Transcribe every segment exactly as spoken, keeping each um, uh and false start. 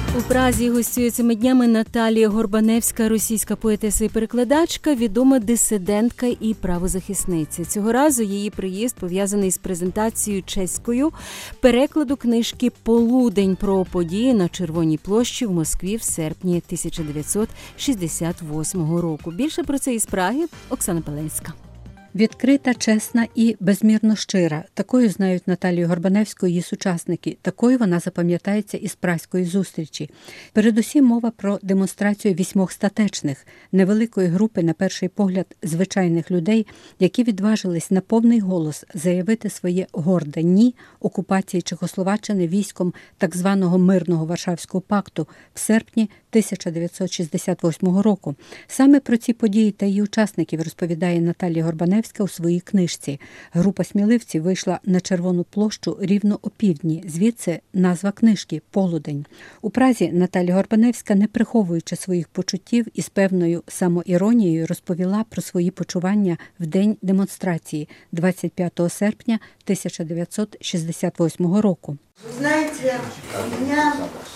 У Празі гостює цими днями Наталія Горбаневська, російська поетеса і перекладачка, відома дисидентка і правозахисниця. Цього разу її приїзд пов'язаний з презентацією чеською перекладу книжки «Полудень» про події на Червоній площі в Москві в серпні тисяча дев'ятсот шістдесят восьмого року. Більше про це із Праги Оксана Паленська. Відкрита, чесна і безмірно щира. Такою знають Наталію Горбаневську її сучасники. Такою вона запам'ятається із празької зустрічі. Передусім мова про демонстрацію вісьмох статечних, невеликої групи, на перший погляд, звичайних людей, які відважились на повний голос заявити своє горде «ні» окупації Чехословаччини військом так званого Мирного Варшавського пакту в серпні тисяча дев'ятсот шістдесят восьмого року. Саме про ці події та її учасників розповідає Наталія Горбаневська у своїй книжці. Група сміливців вийшла на Червону площу рівно опівдні, звідси назва книжки «Полудень». У Празі Наталія Горбаневська, не приховуючи своїх почуттів і з певною самоіронією, розповіла про свої почування в день демонстрації двадцять п'ятого серпня тисяча дев'ятсот шістдесят восьмого року. Знаєте, у мене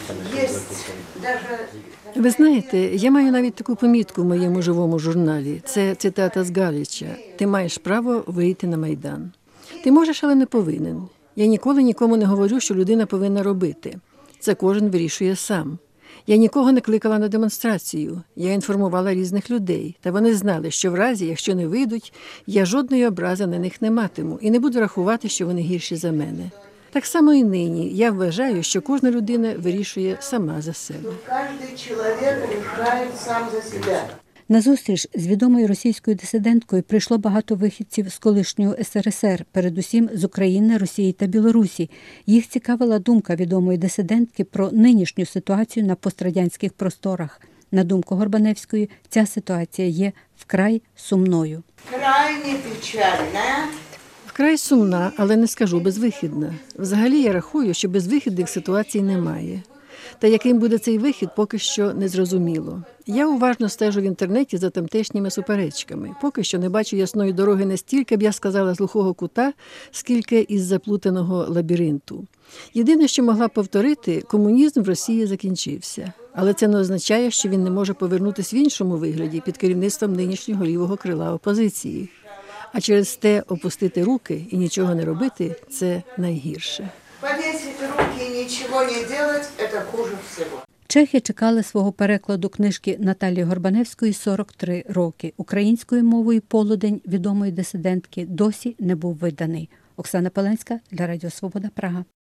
є даже... Ви знаєте, я маю навіть таку помітку в моєму живому журналі. Це цитата з Галича. «Ти маєш право вийти на Майдан». Ти можеш, але не повинен. Я ніколи нікому не говорю, що людина повинна робити. Це кожен вирішує сам. Я нікого не кликала на демонстрацію. Я інформувала різних людей. Та вони знали, що в разі, якщо не вийдуть, я жодної образи на них не матиму і не буду рахувати, що вони гірші за мене. Так само і нині. Я вважаю, що кожна людина вирішує сама за себе. Кожен чоловік вирішує сам за себе. На зустріч з відомою російською дисиденткою прийшло багато вихідців з колишнього ес ер ес ер, передусім з України, Росії та Білорусі. Їх цікавила думка відомої дисидентки про нинішню ситуацію на пострадянських просторах. На думку Горбаневської, ця ситуація є вкрай сумною. Крайне печальна. Вкрай сумна, але не скажу безвихідна. Взагалі я рахую, що безвихідних ситуацій немає. Та яким буде цей вихід, поки що не зрозуміло. Я уважно стежу в інтернеті за тамтешніми суперечками. Поки що не бачу ясної дороги не стільки, б я сказала, з глухого кута, скільки із заплутаного лабіринту. Єдине, що могла повторити, комунізм в Росії закінчився. Але це не означає, що він не може повернутися в іншому вигляді під керівництвом нинішнього лівого крила опозиції. А через те опустити руки і нічого не робити – це найгірше. Повісити руки і нічого не робити – це хуже всього. Чехи чекали свого перекладу книжки Наталії Горбаневської сорок три роки. Українською мовою «Полудень» відомої дисидентки досі не був виданий. Оксана Паленська для Радіо Свобода, Прага.